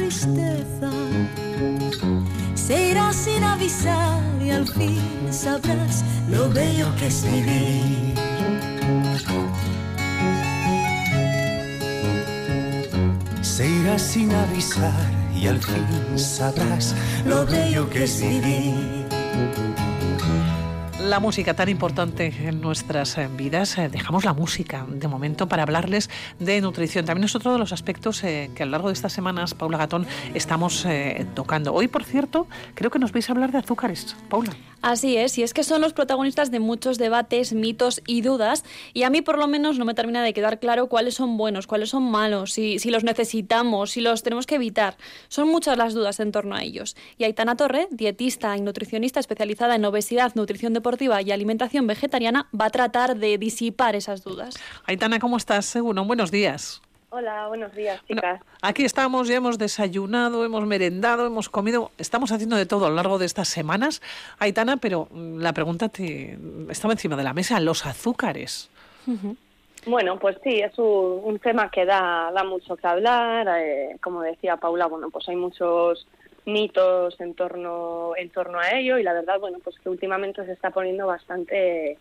tristeza se irá sin avisar y al fin sabrás lo bello que es vivir. Se irá sin avisar y al fin sabrás lo bello que es vivir. La música tan importante en nuestras vidas. Dejamos la música de momento para hablarles de nutrición. También es otro de los aspectos que a lo largo de estas semanas, Paula Gatón, estamos tocando. Hoy, por cierto, creo que nos vais a hablar de azúcares. Paula. Así es, y es que son los protagonistas de muchos debates, mitos y dudas, y a mí por lo menos no me termina de quedar claro cuáles son buenos, cuáles son malos, si los necesitamos, si los tenemos que evitar. Son muchas las dudas en torno a ellos. Y Aitana Torre, dietista y nutricionista especializada en obesidad, nutrición deportiva y alimentación vegetariana, va a tratar de disipar esas dudas. Aitana, ¿cómo estás? Bueno, buenos días. Hola, buenos días, chicas. Bueno, aquí estamos, ya hemos desayunado, hemos merendado, hemos comido, estamos haciendo de todo a lo largo de estas semanas, Aitana, pero la pregunta estaba encima de la mesa, los azúcares. Uh-huh. Bueno, pues sí, es un tema que da mucho que hablar, como decía Paula, bueno, pues hay muchos mitos en torno a ello y la verdad, bueno, pues que últimamente se está poniendo bastante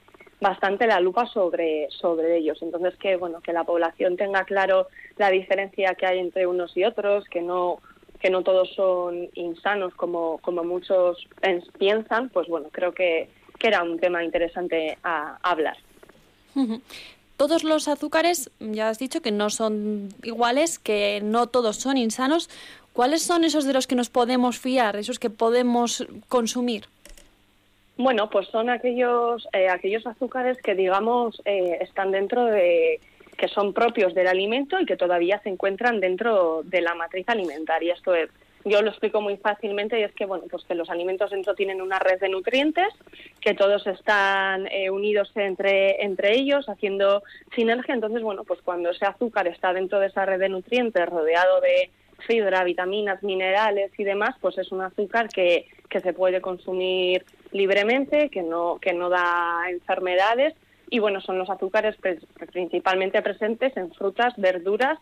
la lupa sobre ellos. Entonces que la población tenga claro la diferencia que hay entre unos y otros, que no todos son insanos como muchos piensan, pues bueno, creo que era un tema interesante a hablar. Uh-huh. Todos los azúcares, ya has dicho que no son iguales, que no todos son insanos. ¿Cuáles son esos de los que nos podemos fiar, esos que podemos consumir? Bueno, pues son aquellos azúcares que, digamos, están dentro de, que son propios del alimento y que todavía se encuentran dentro de la matriz alimentaria. Esto es, yo lo explico muy fácilmente y es que, bueno, pues que los alimentos dentro tienen una red de nutrientes, que todos están unidos entre ellos, haciendo sinergia. Entonces, bueno, pues cuando ese azúcar está dentro de esa red de nutrientes, rodeado de fibra, vitaminas, minerales y demás, pues es un azúcar que se puede consumir libremente, que no da enfermedades y bueno, son los azúcares principalmente presentes en frutas, verduras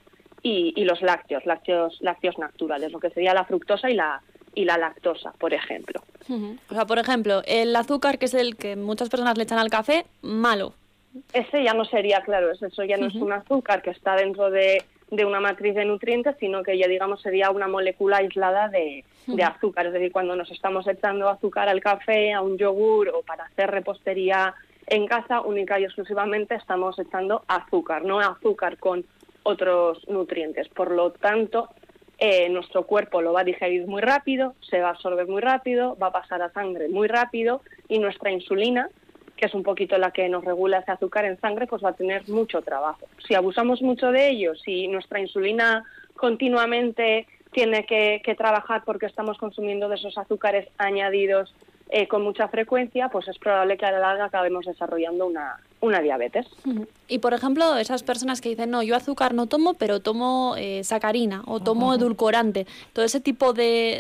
y los lácteos naturales, lo que sería la fructosa y la lactosa, por ejemplo. Uh-huh. O sea, por ejemplo, el azúcar, que es el que muchas personas le echan al café, malo. Ese ya no sería, claro, eso ya no es un azúcar que está dentro de una matriz de nutrientes, sino que ya, digamos, sería una molécula aislada de azúcar. Es decir, cuando nos estamos echando azúcar al café, a un yogur o para hacer repostería en casa, única y exclusivamente estamos echando azúcar, no azúcar con otros nutrientes. Por lo tanto, nuestro cuerpo lo va a digerir muy rápido, se va a absorber muy rápido, va a pasar a sangre muy rápido y nuestra insulina, que es un poquito la que nos regula ese azúcar en sangre, pues va a tener mucho trabajo. Si abusamos mucho de ello, si nuestra insulina continuamente tiene que trabajar porque estamos consumiendo de esos azúcares añadidos con mucha frecuencia, pues es probable que a la larga acabemos desarrollando una diabetes. Y, por ejemplo, esas personas que dicen, no, yo azúcar no tomo, pero tomo sacarina o tomo edulcorante, ¿todo ese tipo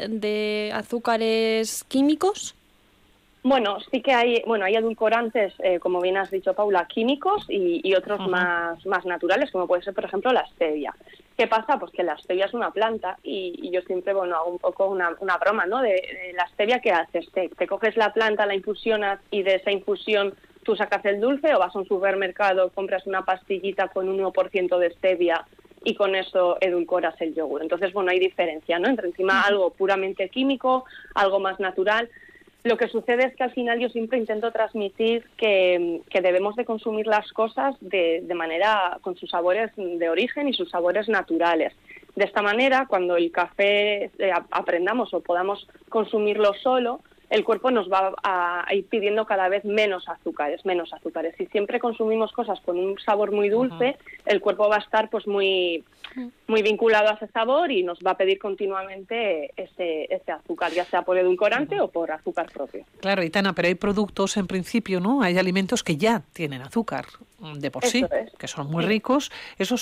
de azúcares químicos? Bueno, sí que hay edulcorantes, como bien has dicho, Paula, químicos y otros más naturales, como puede ser, por ejemplo, la stevia. ¿Qué pasa? Pues que la stevia es una planta y yo siempre, hago un poco una broma, ¿no? De la stevia, ¿qué haces? Te coges la planta, la infusionas y de esa infusión tú sacas el dulce, o vas a un supermercado, compras una pastillita con un 1% de stevia y con eso edulcoras el yogur. Entonces, hay diferencia, ¿no? Entre encima algo puramente químico, algo más natural. Lo que sucede es que al final yo siempre intento transmitir que debemos de consumir las cosas de manera con sus sabores de origen y sus sabores naturales. De esta manera, cuando el café aprendamos o podamos consumirlo solo, el cuerpo nos va a ir pidiendo cada vez menos azúcares. Si siempre consumimos cosas con un sabor muy dulce, el cuerpo va a estar pues muy vinculado a ese sabor y nos va a pedir continuamente ese azúcar, ya sea por edulcorante o por azúcar propio. Claro, Aitana, pero hay productos en principio, ¿no? Hay alimentos que ya tienen azúcar de por sí, que son muy ricos. ¿Esos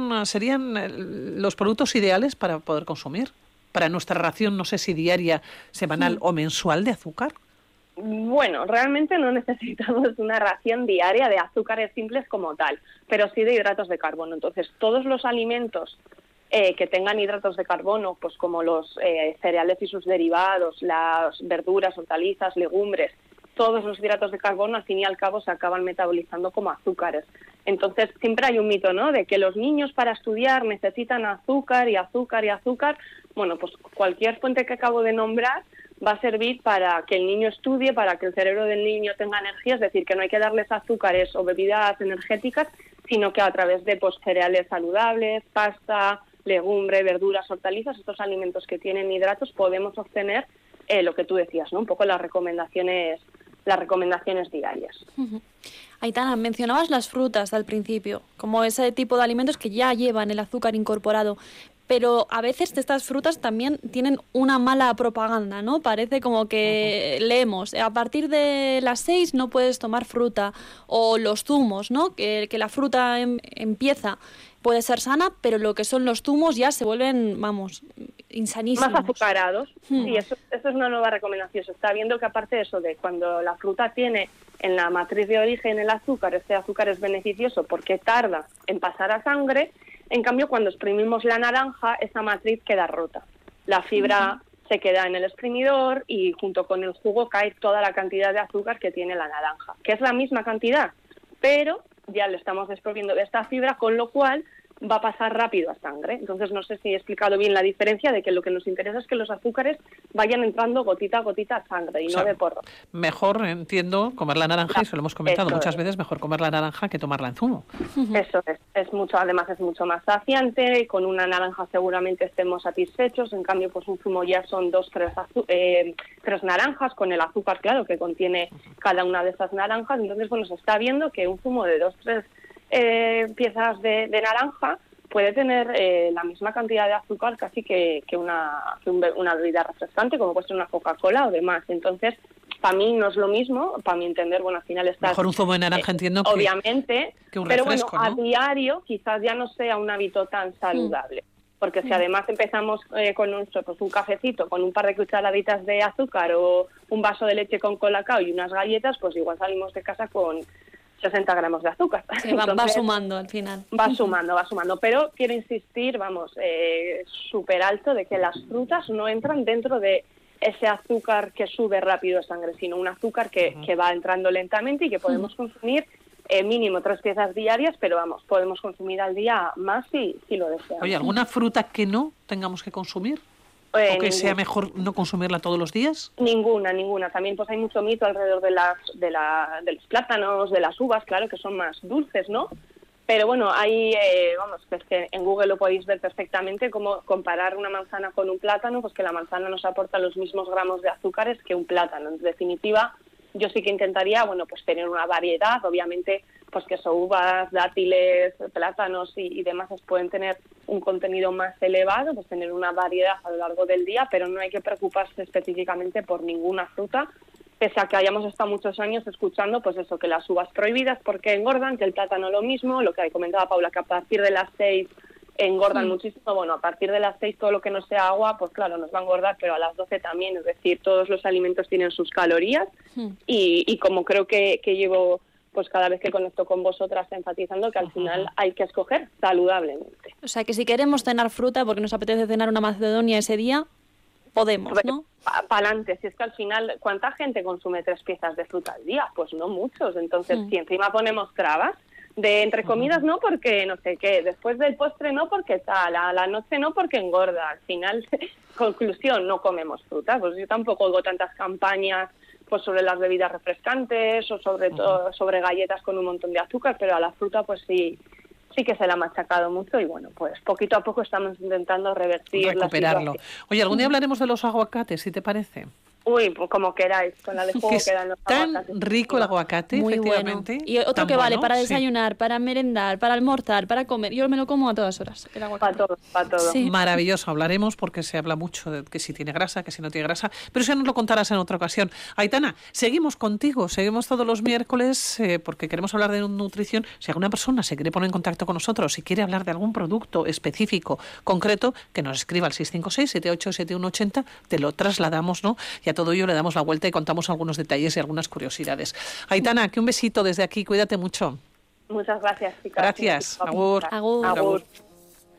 serían los productos ideales para poder consumir? Para nuestra ración, no sé si diaria, semanal o mensual de azúcar. Bueno, realmente no necesitamos una ración diaria de azúcares simples como tal, pero sí de hidratos de carbono. Entonces, todos los alimentos que tengan hidratos de carbono, pues como los cereales y sus derivados, las verduras, hortalizas, legumbres, todos los hidratos de carbono al fin y al cabo se acaban metabolizando como azúcares. Entonces siempre hay un mito, ¿no?, de que los niños para estudiar necesitan azúcar y azúcar y azúcar. Bueno, pues cualquier fuente que acabo de nombrar va a servir para que el niño estudie, para que el cerebro del niño tenga energía, es decir, que no hay que darles azúcares o bebidas energéticas, sino que a través de pues, cereales saludables, pasta, legumbre, verduras, hortalizas, estos alimentos que tienen hidratos, podemos obtener lo que tú decías, ¿no?, un poco las recomendaciones diarias. Aitana, mencionabas las frutas al principio, como ese tipo de alimentos que ya llevan el azúcar incorporado, pero a veces estas frutas también tienen una mala propaganda, ¿no? Parece como que leemos, a partir de las 6 no puedes tomar fruta, o los zumos, ¿no? Que la fruta puede ser sana, pero lo que son los zumos ya se vuelven, insanísimos. Más azucarados. Sí, eso es una nueva recomendación. Se está viendo que aparte de eso, de cuando la fruta tiene en la matriz de origen el azúcar, este azúcar es beneficioso porque tarda en pasar a sangre. En cambio, cuando exprimimos la naranja, esa matriz queda rota. La fibra se queda en el exprimidor y junto con el jugo cae toda la cantidad de azúcar que tiene la naranja, que es la misma cantidad, pero ya le estamos desproviendo de esta fibra, con lo cual va a pasar rápido a sangre. Entonces, no sé si he explicado bien la diferencia de que lo que nos interesa es que los azúcares vayan entrando gotita a gotita a sangre y no de porro. Mejor, entiendo, comer la naranja, y eso lo hemos comentado muchas veces, mejor comer la naranja que tomarla en zumo. Eso es mucho, además es mucho más saciante, con una naranja seguramente estemos satisfechos, en cambio pues un zumo ya son 3 naranjas, con el azúcar, claro, que contiene cada una de esas naranjas. Entonces, bueno, se está viendo que un zumo de 2-3 piezas de naranja puede tener la misma cantidad de azúcar casi que una bebida refrescante, como puede ser una Coca-Cola o demás. Entonces, para mí no es lo mismo, para mi entender, bueno, al final está... Mejor un zumo de naranja, entiendo, obviamente, que un pero refresco, bueno, ¿no? a diario quizás ya no sea un hábito tan saludable. Porque si además empezamos con un cafecito, con un par de cucharaditas de azúcar o un vaso de leche con colacao y unas galletas, pues igual salimos de casa con 60 gramos de azúcar. Sí, entonces, va sumando al final. Va sumando. Pero quiero insistir, súper alto, de que las frutas no entran dentro de ese azúcar que sube rápido a sangre, sino un azúcar que va entrando lentamente y que podemos consumir mínimo 3 piezas diarias, pero podemos consumir al día más si lo deseamos. Oye, ¿alguna fruta que no tengamos que consumir? ¿O que sea mejor no consumirla todos los días? Ninguna. También pues hay mucho mito alrededor de los plátanos, de las uvas, claro, que son más dulces, ¿no? Pero bueno, hay, pues que en Google lo podéis ver perfectamente, cómo comparar una manzana con un plátano, pues que la manzana nos aporta los mismos gramos de azúcares que un plátano. En definitiva, yo sí que intentaría, pues tener una variedad, obviamente, pues que son uvas, dátiles, plátanos y demás pueden tener un contenido más elevado, pues tener una variedad a lo largo del día, pero no hay que preocuparse específicamente por ninguna fruta, pese a que hayamos estado muchos años escuchando, pues eso, que las uvas prohibidas porque engordan, que el plátano lo mismo, lo que comentaba Paula, que a partir de las 6 engordan muchísimo. Bueno, a partir de las 6 todo lo que no sea agua, pues claro, nos va a engordar, pero a las 12 también, es decir, todos los alimentos tienen sus calorías y como creo que llevo pues cada vez que conecto con vosotras enfatizando que al final hay que escoger saludablemente. O sea que si queremos cenar fruta porque nos apetece cenar una macedonia ese día, podemos, ¿no? Para adelante, si es que al final, ¿cuánta gente consume 3 piezas de fruta al día? Pues no muchos, entonces si encima ponemos trabas, de entre comidas no porque no sé qué, después del postre no porque tal, a la noche no porque engorda, al final, conclusión, no comemos fruta. Pues yo tampoco oigo tantas campañas pues sobre las bebidas refrescantes o sobre todo sobre galletas con un montón de azúcar, pero a la fruta pues sí que se la ha machacado mucho y bueno, pues poquito a poco estamos intentando recuperarlo. Oye, algún día hablaremos de los aguacates, si te parece. Uy, pues como queráis, con la de juego quedan los aguacates. Tan rico el aguacate, muy efectivamente. Bueno. Y otro que vale para desayunar, para merendar, para almorzar, para comer. Yo me lo como a todas horas, el aguacate. Para todo. Sí. Maravilloso, hablaremos porque se habla mucho de que si tiene grasa, que si no tiene grasa, pero eso nos lo contarás en otra ocasión. Aitana, seguimos contigo, seguimos todos los miércoles porque queremos hablar de nutrición. Si alguna persona se quiere poner en contacto con nosotros, si quiere hablar de algún producto específico, concreto, que nos escriba al 656-787180, te lo trasladamos, ¿no? Y a todo ello le damos la vuelta y contamos algunos detalles y algunas curiosidades. Aitana, que un besito desde aquí, cuídate mucho. Muchas gracias, chicas. Gracias. Agur. Agur. Agur.